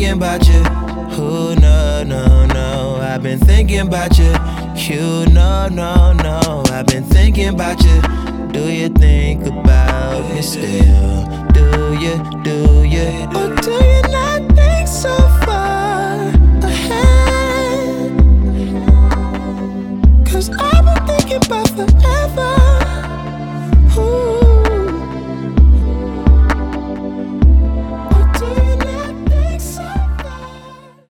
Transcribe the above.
thinking about you. Who, no, no, no. I've been thinking about you. You, no, no, no. I've been thinking about you. Do you think about me still? Do you? Or do you not think so far?